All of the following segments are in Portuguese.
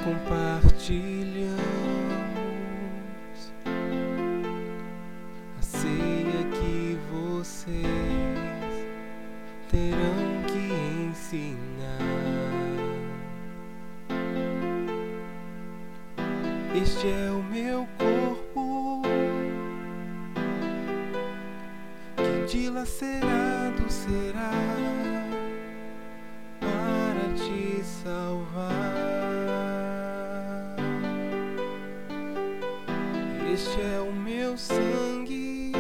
compartilhamos a ceia que vocês terão que ensinar. Este é o meu corpo, que dilacerado será para te salvar. Este é o meu sangue,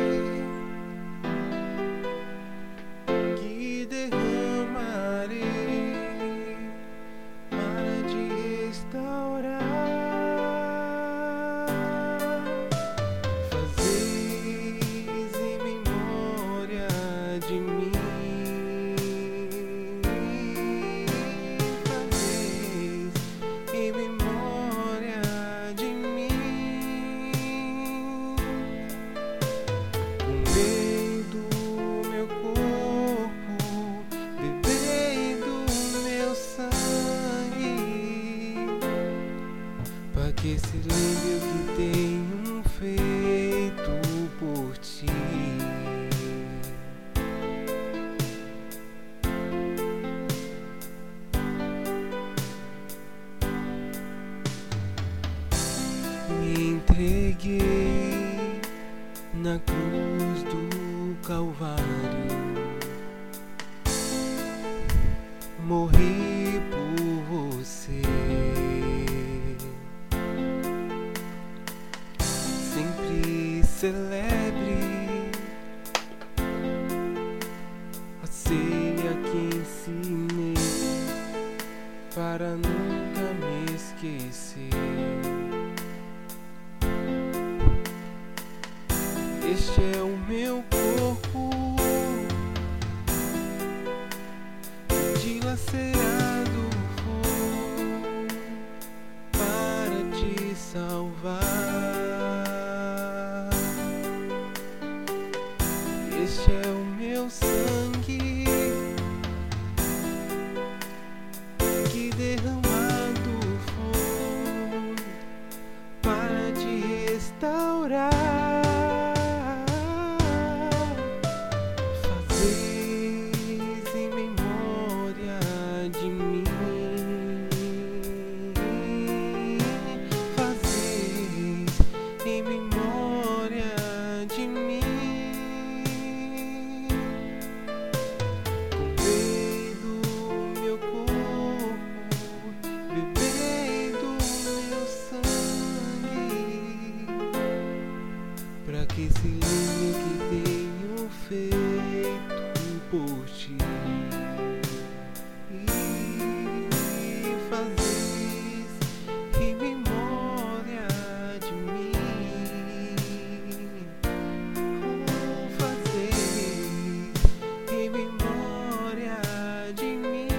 que derramarei para te restaurar. Fazeis em memória de mim. Fazeis em memória de mim. Comei do meu corpo, bebei do meu sangue, para que se lembre o que tenho feito por ti. Me entreguei na cruz do Calvário, morri por você. Sempre celebre a ceia que ensinei, para nunca me esquecer. Este é o meu corpo, que dilacerado foi para te salvar. Este é o meu sangue, que derramado foi para te restaurar. Fazeis em memória de mim. Fazeis em memória de mim. Comei do meu corpo, bebei do meu sangue, para que se lembre o que tenho feito por ti. E fazeis em memória de mim. Fazeis em memória de mim.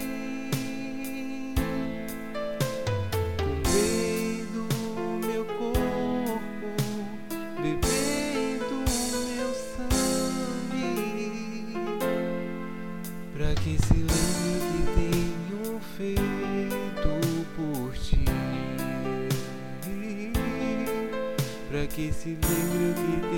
Comei do meu corpo, bebei do meu sangue, para que se lembre que tenho feito por ti. Para que se lembre o que